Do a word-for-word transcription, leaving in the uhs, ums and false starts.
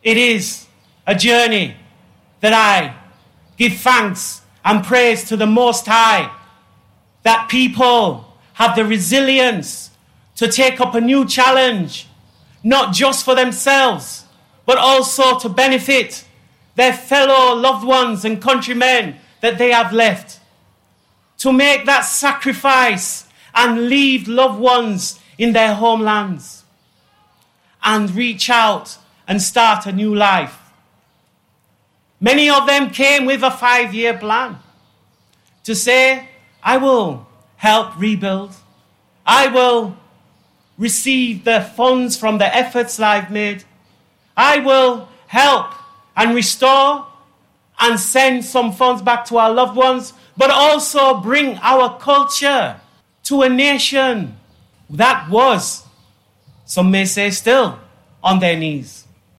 It is a journey that I give thanks and praise to the Most High, that people have the resilience to take up a new challenge, not just for themselves, but also to benefit their fellow loved ones and countrymen that they have left. To make that sacrifice and leave loved ones in their homelands and reach out and start a new life. Many of them came with a five-year plan to say, I will help rebuild. I will receive the funds from the efforts I've made. I will help and restore and send some funds back to our loved ones, but also bring our culture to a nation that was, some may say still, on their knees.